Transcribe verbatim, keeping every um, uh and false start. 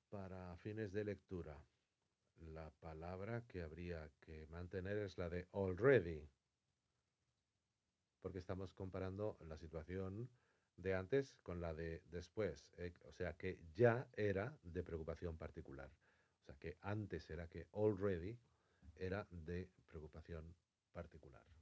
Para fines de lectura, la palabra que habría que mantener es la de already, porque estamos comparando la situación de antes con la de después. eh, O sea que ya era de preocupación particular. O sea que antes era que already era de preocupación particular.